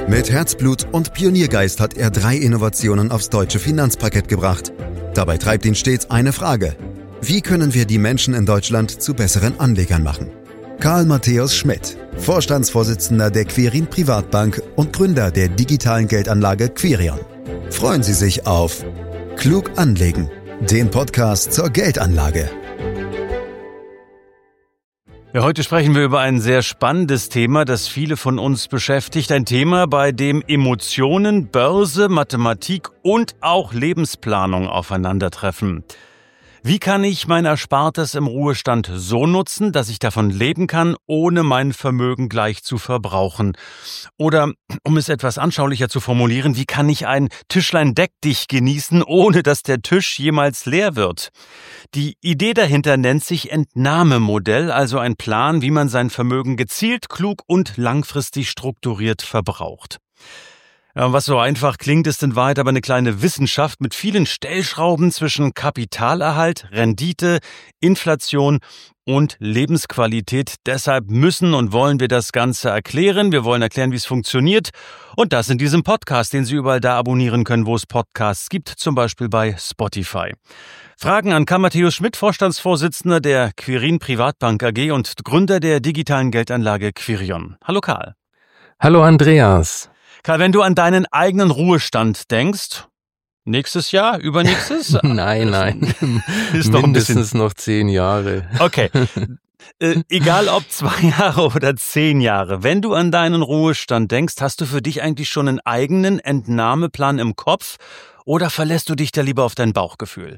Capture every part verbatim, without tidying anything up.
Mit Herzblut und Pioniergeist hat er drei Innovationen aufs deutsche Finanzparkett gebracht. Dabei treibt ihn stets eine Frage: Wie können wir die Menschen in Deutschland zu besseren Anlegern machen? Karl Matthäus Schmidt, Vorstandsvorsitzender der Quirin Privatbank und Gründer der digitalen Geldanlage Quirion. Freuen Sie sich auf Klug anlegen, den Podcast zur Geldanlage. Ja, heute sprechen wir über ein sehr spannendes Thema, das viele von uns beschäftigt. Ein Thema, bei dem Emotionen, Börse, Mathematik und auch Lebensplanung aufeinandertreffen. Wie kann ich mein Erspartes im Ruhestand so nutzen, dass ich davon leben kann, ohne mein Vermögen gleich zu verbrauchen? Oder, um es etwas anschaulicher zu formulieren, wie kann ich ein Tischlein deck dich genießen, ohne dass der Tisch jemals leer wird? Die Idee dahinter nennt sich Entnahmemodell, also ein Plan, wie man sein Vermögen gezielt, klug und langfristig strukturiert verbraucht. Ja, was so einfach klingt, ist in Wahrheit aber eine kleine Wissenschaft mit vielen Stellschrauben zwischen Kapitalerhalt, Rendite, Inflation und Lebensqualität. Deshalb müssen und wollen wir das Ganze erklären. Wir wollen erklären, wie es funktioniert. Und das in diesem Podcast, den Sie überall da abonnieren können, wo es Podcasts gibt, zum Beispiel bei Spotify. Fragen an Karl Matthäus Schmidt, Vorstandsvorsitzender der Quirin Privatbank A G und Gründer der digitalen Geldanlage Quirion. Hallo Karl. Hallo Andreas. Karl, wenn du an deinen eigenen Ruhestand denkst, nächstes Jahr, übernächstes? nein, nein, ist doch mindestens ein bisschen... noch zehn Jahre. Okay, äh, egal ob zwei Jahre oder zehn Jahre, wenn du an deinen Ruhestand denkst, hast du für dich eigentlich schon einen eigenen Entnahmeplan im Kopf oder verlässt du dich da lieber auf dein Bauchgefühl?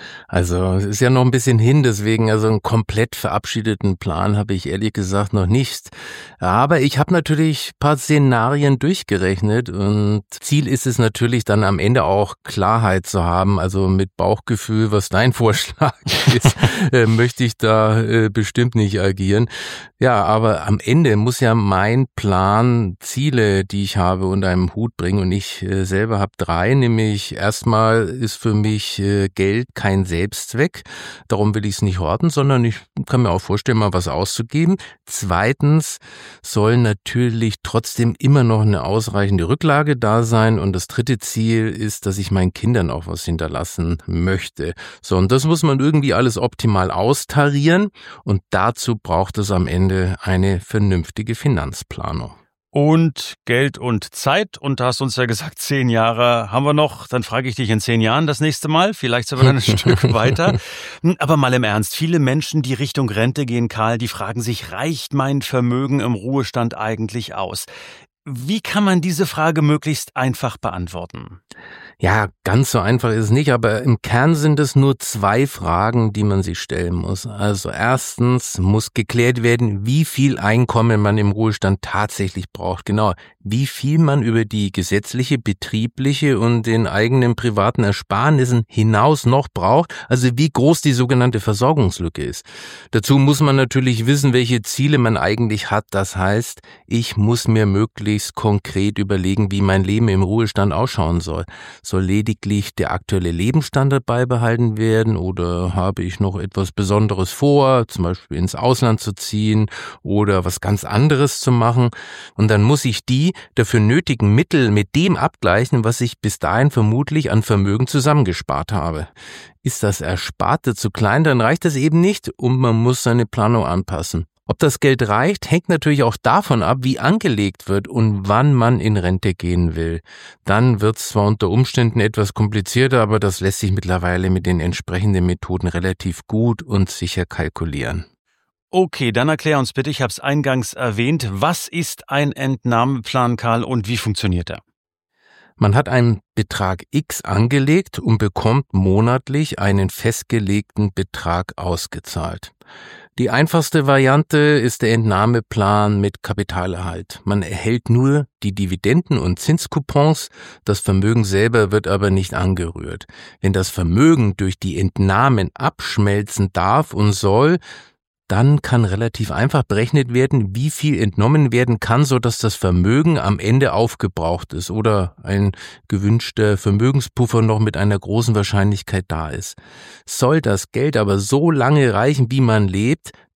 Also es ist ja noch ein bisschen hin, deswegen also einen komplett verabschiedeten Plan habe ich ehrlich gesagt noch nicht. Aber ich habe natürlich ein paar Szenarien durchgerechnet und Ziel ist es natürlich dann am Ende auch Klarheit zu haben. Also mit Bauchgefühl, was dein Vorschlag ist, äh, möchte ich da äh, bestimmt nicht agieren. Ja, aber am Ende muss ja mein Plan Ziele, die ich habe, unter einem Hut bringen und ich äh, selber habe drei, nämlich erstmal ist für mich äh, Geld kein Selbstzweck, darum will ich es nicht horten, sondern ich kann mir auch vorstellen, mal was auszugeben. Zweitens soll natürlich trotzdem immer noch eine ausreichende Rücklage da sein und das dritte Ziel ist, dass ich meinen Kindern auch was hinterlassen möchte. So, und das muss man irgendwie alles optimal austarieren und dazu braucht es am Ende eine vernünftige Finanzplanung. Und Geld und Zeit. Und da hast du uns ja gesagt, zehn Jahre haben wir noch. Dann frage ich dich in zehn Jahren das nächste Mal. Vielleicht sind wir dann ein Stück weiter. Aber mal im Ernst, viele Menschen, die Richtung Rente gehen, Karl, die fragen sich, reicht mein Vermögen im Ruhestand eigentlich aus? Wie kann man diese Frage möglichst einfach beantworten? Ja, ganz so einfach ist es nicht, aber im Kern sind es nur zwei Fragen, die man sich stellen muss. Also erstens muss geklärt werden, wie viel Einkommen man im Ruhestand tatsächlich braucht. Genau, wie viel man über die gesetzliche, betriebliche und den eigenen privaten Ersparnissen hinaus noch braucht, also wie groß die sogenannte Versorgungslücke ist. Dazu muss man natürlich wissen, welche Ziele man eigentlich hat. Das heißt, ich muss mir möglichst konkret überlegen, wie mein Leben im Ruhestand ausschauen soll. Soll lediglich der aktuelle Lebensstandard beibehalten werden oder habe ich noch etwas Besonderes vor, zum Beispiel ins Ausland zu ziehen oder was ganz anderes zu machen? Und dann muss ich die dafür nötigen Mittel mit dem abgleichen, was ich bis dahin vermutlich an Vermögen zusammengespart habe. Ist das Ersparte zu klein, dann reicht das eben nicht und man muss seine Planung anpassen. Ob das Geld reicht, hängt natürlich auch davon ab, wie angelegt wird und wann man in Rente gehen will. Dann wird es zwar unter Umständen etwas komplizierter, aber das lässt sich mittlerweile mit den entsprechenden Methoden relativ gut und sicher kalkulieren. Okay, dann erklär uns bitte, ich habe es eingangs erwähnt, was ist ein Entnahmeplan, Karl, und wie funktioniert er? Man hat einen Betrag X angelegt und bekommt monatlich einen festgelegten Betrag ausgezahlt. Die einfachste Variante ist der Entnahmeplan mit Kapitalerhalt. Man erhält nur die Dividenden und Zinscoupons, das Vermögen selber wird aber nicht angerührt. Wenn das Vermögen durch die Entnahmen abschmelzen darf und soll, dann kann relativ einfach berechnet werden, wie viel entnommen werden kann, sodass das Vermögen am Ende aufgebraucht ist oder ein gewünschter Vermögenspuffer noch mit einer großen Wahrscheinlichkeit da ist. Soll das Geld aber so lange reichen, wie man lebt,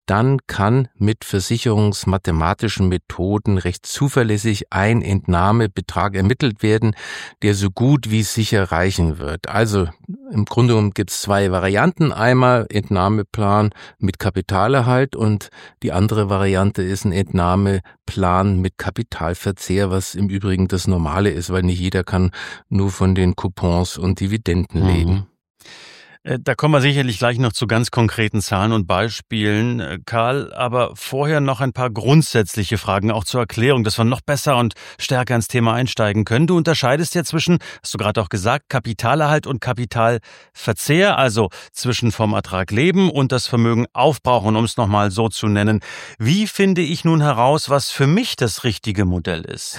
dann kann mit versicherungsmathematischen Methoden recht zuverlässig ein Entnahmebetrag ermittelt werden, der so gut wie sicher reichen wird. Also im Grunde genommen gibt es zwei Varianten. Einmal Entnahmeplan mit Kapitalerhalt und die andere Variante ist ein Entnahmeplan mit Kapitalverzehr, was im Übrigen das Normale ist, weil nicht jeder kann nur von den Coupons und Dividenden leben. Mhm. Da kommen wir sicherlich gleich noch zu ganz konkreten Zahlen und Beispielen, Karl, aber vorher noch ein paar grundsätzliche Fragen, auch zur Erklärung, dass wir noch besser und stärker ins Thema einsteigen können. Du unterscheidest ja zwischen, hast du gerade auch gesagt, Kapitalerhalt und Kapitalverzehr, also zwischen vom Ertrag leben und das Vermögen aufbrauchen, um es nochmal so zu nennen. Wie finde ich nun heraus, was für mich das richtige Modell ist?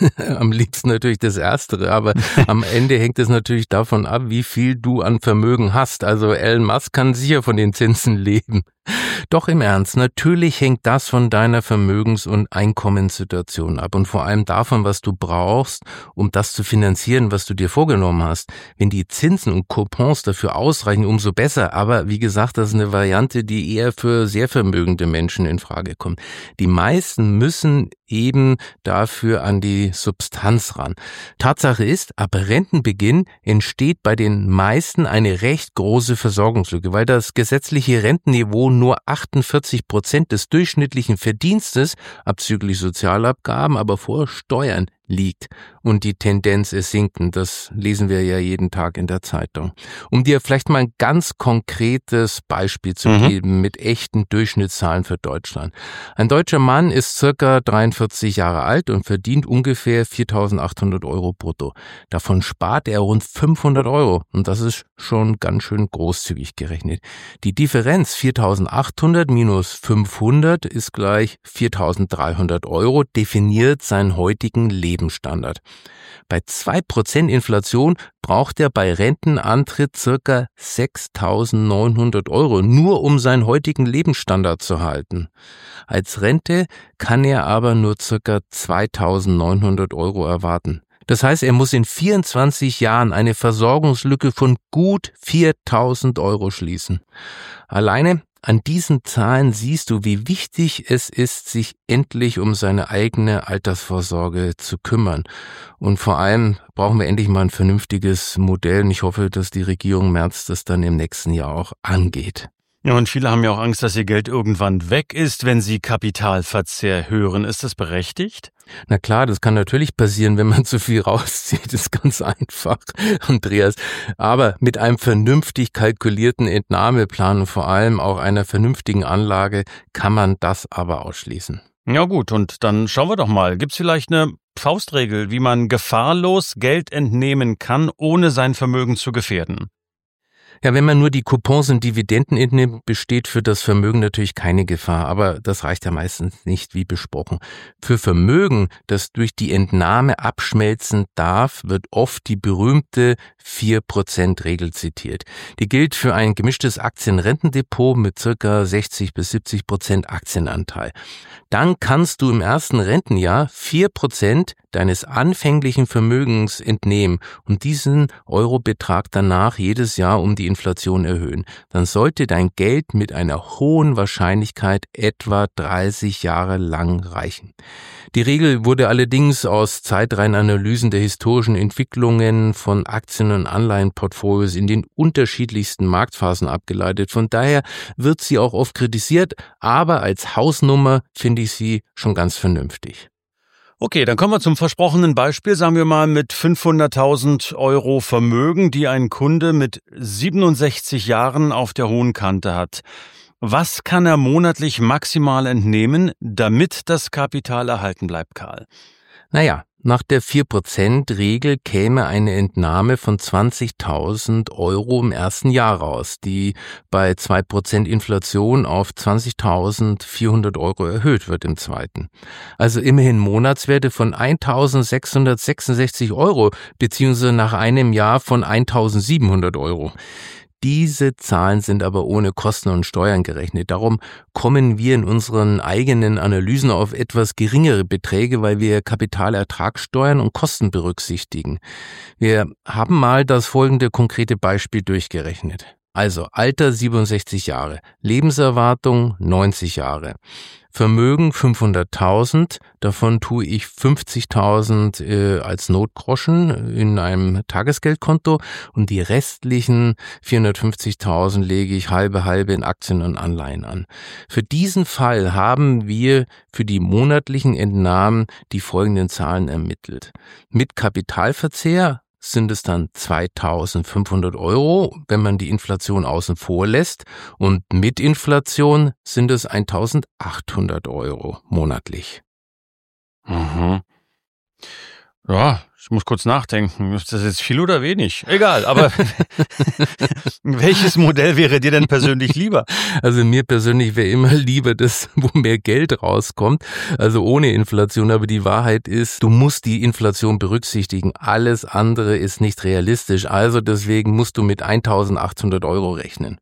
Am liebsten natürlich das Erstere, aber am Ende hängt es natürlich davon ab, wie viel du an Vermögen hast. Also Elon Musk kann sicher von den Zinsen leben. Doch im Ernst, natürlich hängt das von deiner Vermögens- und Einkommenssituation ab und vor allem davon, was du brauchst, um das zu finanzieren, was du dir vorgenommen hast. Wenn die Zinsen und Coupons dafür ausreichen, umso besser. Aber wie gesagt, das ist eine Variante, die eher für sehr vermögende Menschen in Frage kommt. Die meisten müssen eben dafür an die Substanz ran. Tatsache ist, ab Rentenbeginn entsteht bei den meisten eine recht große Versorgungslücke, weil das gesetzliche Rentenniveau nur achtundvierzig Prozent des durchschnittlichen Verdienstes abzüglich Sozialabgaben, aber vor Steuern liegt. Und die Tendenz ist sinkend. Das lesen wir ja jeden Tag in der Zeitung. Um dir vielleicht mal ein ganz konkretes Beispiel zu mhm. geben mit echten Durchschnittszahlen für Deutschland. Ein deutscher Mann ist circa dreiundvierzig Jahre alt und verdient ungefähr viertausendachthundert Euro brutto. Davon spart er rund fünfhundert Euro. Und das ist schon ganz schön großzügig gerechnet. Die Differenz viertausendachthundert minus fünfhundert ist gleich viertausenddreihundert Euro, definiert seinen heutigen Lebensstandard. Lebensstandard. Bei zwei Prozent Inflation braucht er bei Rentenantritt circa sechstausendneunhundert Euro, nur um seinen heutigen Lebensstandard zu halten. Als Rente kann er aber nur circa zweitausendneunhundert Euro erwarten. Das heißt, er muss in vierundzwanzig Jahren eine Versorgungslücke von gut viertausend Euro schließen. Alleine an diesen Zahlen siehst du, wie wichtig es ist, sich endlich um seine eigene Altersvorsorge zu kümmern. Und vor allem brauchen wir endlich mal ein vernünftiges Modell. Und ich hoffe, dass die Regierung Merz das dann im nächsten Jahr auch angeht. Ja, und viele haben ja auch Angst, dass ihr Geld irgendwann weg ist, wenn sie Kapitalverzehr hören. Ist das berechtigt? Na klar, das kann natürlich passieren, wenn man zu viel rauszieht. Das ist ganz einfach, Andreas. Aber mit einem vernünftig kalkulierten Entnahmeplan und vor allem auch einer vernünftigen Anlage kann man das aber ausschließen. Ja gut, und dann schauen wir doch mal. Gibt's vielleicht eine Faustregel, wie man gefahrlos Geld entnehmen kann, ohne sein Vermögen zu gefährden? Ja, wenn man nur die Coupons und Dividenden entnimmt, besteht für das Vermögen natürlich keine Gefahr, aber das reicht ja meistens nicht, wie besprochen. Für Vermögen, das durch die Entnahme abschmelzen darf, wird oft die berühmte vier Prozent Regel zitiert. Die gilt für ein gemischtes Aktienrentendepot mit circa sechzig bis siebzig Prozent Aktienanteil. Dann kannst du im ersten Rentenjahr vier Prozent deines anfänglichen Vermögens entnehmen und diesen Eurobetrag danach jedes Jahr um die Inflation erhöhen. Dann sollte dein Geld mit einer hohen Wahrscheinlichkeit etwa dreißig Jahre lang reichen. Die Regel wurde allerdings aus Zeitreihenanalysen der historischen Entwicklungen von Aktien- und Anleihenportfolios in den unterschiedlichsten Marktphasen abgeleitet. Von daher wird sie auch oft kritisiert, aber als Hausnummer finde ich sie schon ganz vernünftig. Okay, dann kommen wir zum versprochenen Beispiel, sagen wir mal mit fünfhunderttausend Euro Vermögen, die ein Kunde mit siebenundsechzig Jahren auf der hohen Kante hat. Was kann er monatlich maximal entnehmen, damit das Kapital erhalten bleibt, Karl? Naja, nach der vier Prozent Regel käme eine Entnahme von zwanzigtausend Euro im ersten Jahr raus, die bei zwei Prozent Inflation auf zwanzigtausendvierhundert Euro erhöht wird im zweiten. Also immerhin Monatswerte von eintausendsechshundertsechsundsechzig Euro, beziehungsweise nach einem Jahr von eintausendsiebenhundert Euro. Diese Zahlen sind aber ohne Kosten und Steuern gerechnet. Darum kommen wir in unseren eigenen Analysen auf etwas geringere Beträge, weil wir Kapitalertragssteuern und Kosten berücksichtigen. Wir haben mal das folgende konkrete Beispiel durchgerechnet. Also Alter siebenundsechzig Jahre, Lebenserwartung neunzig Jahre, Vermögen fünfhunderttausend, davon tue ich fünfzigtausend äh, als Notgroschen in einem Tagesgeldkonto und die restlichen vierhundertfünfzigtausend lege ich halbe halbe in Aktien und Anleihen an. Für diesen Fall haben wir für die monatlichen Entnahmen die folgenden Zahlen ermittelt. Mit Kapitalverzehr sind es dann zweitausendfünfhundert Euro, wenn man die Inflation außen vor lässt, und mit Inflation sind es eintausendachthundert Euro monatlich. Mhm. Ja, ich muss kurz nachdenken. Ist das jetzt viel oder wenig? Egal, aber welches Modell wäre dir denn persönlich lieber? Also mir persönlich wäre immer lieber das, wo mehr Geld rauskommt, also ohne Inflation. Aber die Wahrheit ist, du musst die Inflation berücksichtigen. Alles andere ist nicht realistisch. Also deswegen musst du mit eintausendachthundert Euro rechnen.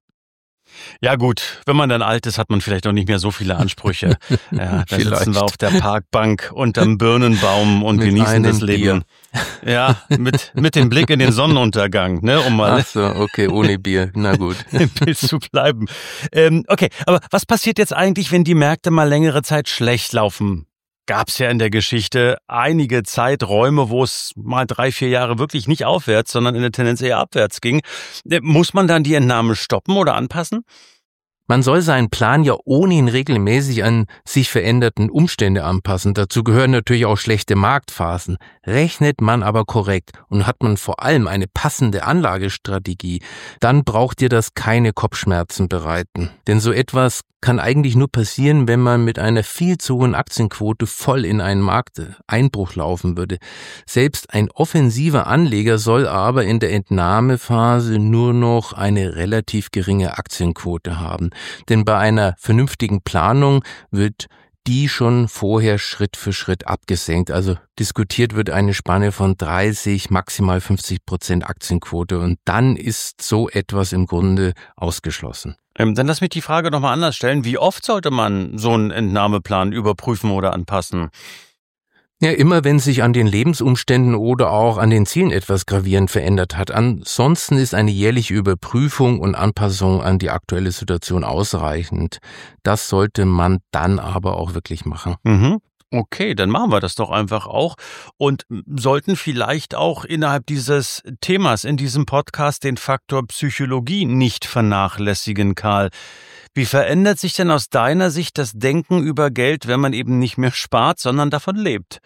Ja gut, wenn man dann alt ist, hat man vielleicht auch nicht mehr so viele Ansprüche. Ja, da sitzen wir auf der Parkbank unterm Birnenbaum und mit genießen das Leben. Bier. Ja, mit mit dem Blick in den Sonnenuntergang, ne, um mal. Ach so, okay, ohne Bier, na gut. Im Bild zu bleiben. Ähm, okay, aber was passiert jetzt eigentlich, wenn die Märkte mal längere Zeit schlecht laufen? Gab es ja in der Geschichte einige Zeiträume, wo es mal drei, vier Jahre wirklich nicht aufwärts, sondern in der Tendenz eher abwärts ging. Muss man dann die Entnahme stoppen oder anpassen? Man soll seinen Plan ja ohnehin regelmäßig an sich veränderten Umstände anpassen. Dazu gehören natürlich auch schlechte Marktphasen. Rechnet man aber korrekt und hat man vor allem eine passende Anlagestrategie, dann braucht dir das keine Kopfschmerzen bereiten. Denn so etwas kann eigentlich nur passieren, wenn man mit einer viel zu hohen Aktienquote voll in einen Markteinbruch laufen würde. Selbst ein offensiver Anleger soll aber in der Entnahmephase nur noch eine relativ geringe Aktienquote haben. Denn bei einer vernünftigen Planung wird die schon vorher Schritt für Schritt abgesenkt. Also diskutiert wird eine Spanne von dreißig, maximal fünfzig Prozent Aktienquote und dann ist so etwas im Grunde ausgeschlossen. Ähm, dann lass mich die Frage nochmal anders stellen. Wie oft sollte man so einen Entnahmeplan überprüfen oder anpassen? Ja, immer wenn sich an den Lebensumständen oder auch an den Zielen etwas gravierend verändert hat. Ansonsten ist eine jährliche Überprüfung und Anpassung an die aktuelle Situation ausreichend. Das sollte man dann aber auch wirklich machen. Mhm. Okay, dann machen wir das doch einfach auch und sollten vielleicht auch innerhalb dieses Themas in diesem Podcast den Faktor Psychologie nicht vernachlässigen, Karl. Wie verändert sich denn aus deiner Sicht das Denken über Geld, wenn man eben nicht mehr spart, sondern davon lebt?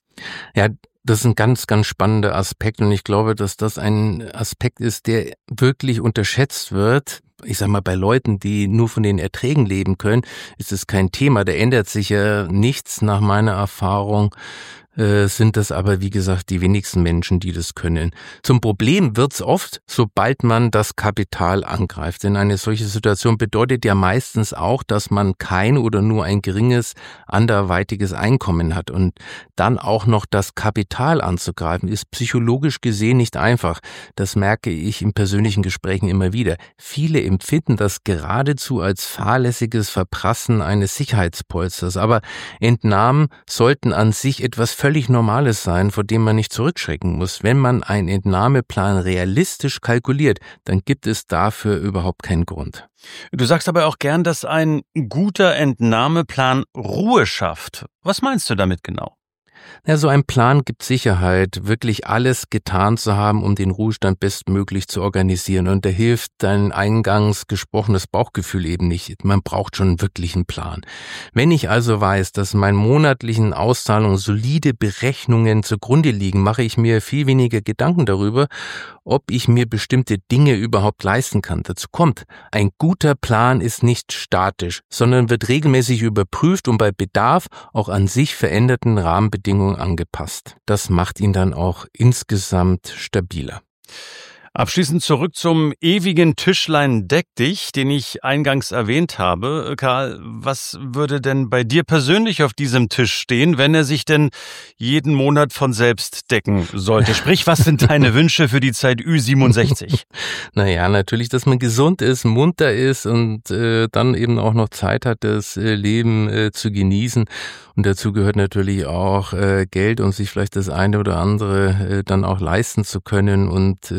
Ja, das ist ein ganz, ganz spannender Aspekt und ich glaube, dass das ein Aspekt ist, der wirklich unterschätzt wird. Ich sag mal, bei Leuten, die nur von den Erträgen leben können, ist es kein Thema. Da ändert sich ja nichts nach meiner Erfahrung. Äh, sind das aber, wie gesagt, die wenigsten Menschen, die das können. Zum Problem wird's oft, sobald man das Kapital angreift. Denn eine solche Situation bedeutet ja meistens auch, dass man kein oder nur ein geringes, anderweitiges Einkommen hat. Und dann auch noch das Kapital anzugreifen, ist psychologisch gesehen nicht einfach. Das merke ich in persönlichen Gesprächen immer wieder. Viele empfinden das geradezu als fahrlässiges Verprassen eines Sicherheitspolsters. Aber Entnahmen sollten an sich etwas völlig Normales sein, vor dem man nicht zurückschrecken muss. Wenn man einen Entnahmeplan realistisch kalkuliert, dann gibt es dafür überhaupt keinen Grund. Du sagst aber auch gern, dass ein guter Entnahmeplan Ruhe schafft. Was meinst du damit genau? Ja, so ein Plan gibt Sicherheit, wirklich alles getan zu haben, um den Ruhestand bestmöglich zu organisieren. Und da hilft dein eingangs gesprochenes Bauchgefühl eben nicht. Man braucht schon wirklich einen Plan. Wenn ich also weiß, dass meinen monatlichen Auszahlungen solide Berechnungen zugrunde liegen, mache ich mir viel weniger Gedanken darüber, ob ich mir bestimmte Dinge überhaupt leisten kann. Dazu kommt, ein guter Plan ist nicht statisch, sondern wird regelmäßig überprüft und bei Bedarf auch an sich veränderten Rahmenbedingungen angepasst. Das macht ihn dann auch insgesamt stabiler. Abschließend zurück zum ewigen Tischlein deck dich, den ich eingangs erwähnt habe. Karl, was würde denn bei dir persönlich auf diesem Tisch stehen, wenn er sich denn jeden Monat von selbst decken sollte? Sprich, was sind deine Wünsche für die Zeit Ü siebenundsechzig? Naja, natürlich, dass man gesund ist, munter ist und äh, dann eben auch noch Zeit hat, das äh, Leben äh, zu genießen. Und dazu gehört natürlich auch äh, Geld und sich vielleicht das eine oder andere äh, dann auch leisten zu können und äh,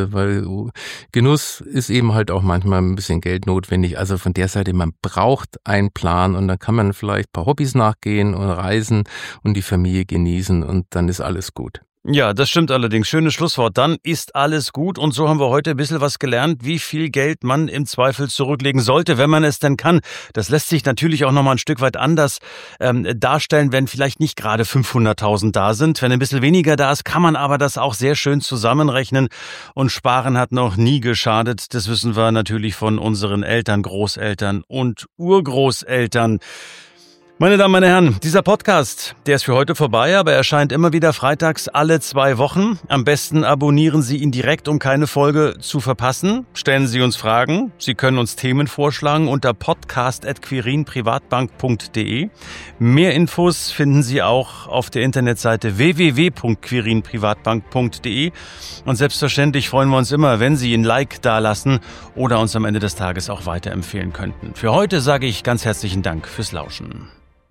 äh, weil Genuss ist eben halt auch manchmal ein bisschen Geld notwendig. Also von der Seite, man braucht einen Plan und dann kann man vielleicht ein paar Hobbys nachgehen und reisen und die Familie genießen und dann ist alles gut. Ja, das stimmt allerdings. Schönes Schlusswort. Dann ist alles gut. Und so haben wir heute ein bisschen was gelernt, wie viel Geld man im Zweifel zurücklegen sollte, wenn man es denn kann. Das lässt sich natürlich auch nochmal ein Stück weit anders ähm, darstellen, wenn vielleicht nicht gerade fünfhunderttausend da sind. Wenn ein bisschen weniger da ist, kann man aber das auch sehr schön zusammenrechnen. Und Sparen hat noch nie geschadet. Das wissen wir natürlich von unseren Eltern, Großeltern und Urgroßeltern. Meine Damen, meine Herren, dieser Podcast, der ist für heute vorbei, aber er erscheint immer wieder freitags alle zwei Wochen. Am besten abonnieren Sie ihn direkt, um keine Folge zu verpassen. Stellen Sie uns Fragen. Sie können uns Themen vorschlagen unter podcast at quirin privatbank punkt de. Mehr Infos finden Sie auch auf der Internetseite w w w punkt quirin privatbank punkt de. Und selbstverständlich freuen wir uns immer, wenn Sie ein Like dalassen oder uns am Ende des Tages auch weiterempfehlen könnten. Für heute sage ich ganz herzlichen Dank fürs Lauschen.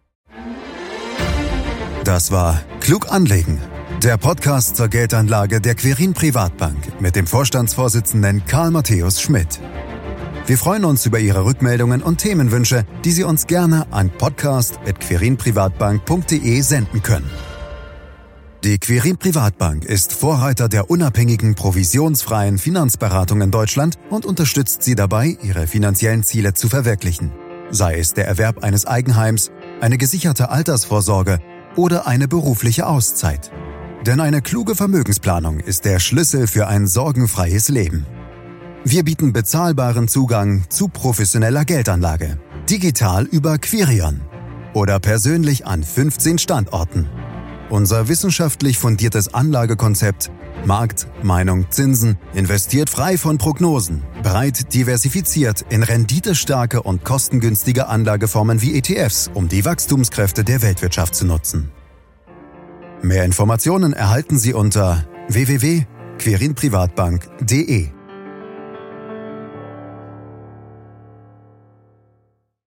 Das war Klug anlegen, der Podcast zur Geldanlage der Quirin Privatbank mit dem Vorstandsvorsitzenden Karl Matthäus Schmidt. Wir freuen uns über Ihre Rückmeldungen und Themenwünsche, die Sie uns gerne an podcast at quirin privatbank punkt de senden können. Die Quirin Privatbank ist Vorreiter der unabhängigen, provisionsfreien Finanzberatung in Deutschland und unterstützt Sie dabei, Ihre finanziellen Ziele zu verwirklichen. Sei es der Erwerb eines Eigenheims, eine gesicherte Altersvorsorge oder eine berufliche Auszeit. Denn eine kluge Vermögensplanung ist der Schlüssel für ein sorgenfreies Leben. Wir bieten bezahlbaren Zugang zu professioneller Geldanlage, digital über Quirion oder persönlich an fünfzehn Standorten. Unser wissenschaftlich fundiertes Anlagekonzept Markt, Meinung, Zinsen investiert frei von Prognosen, breit diversifiziert in renditestarke und kostengünstige Anlageformen wie E T Fs, um die Wachstumskräfte der Weltwirtschaft zu nutzen. Mehr Informationen erhalten Sie unter w w w punkt quirin privatbank punkt de.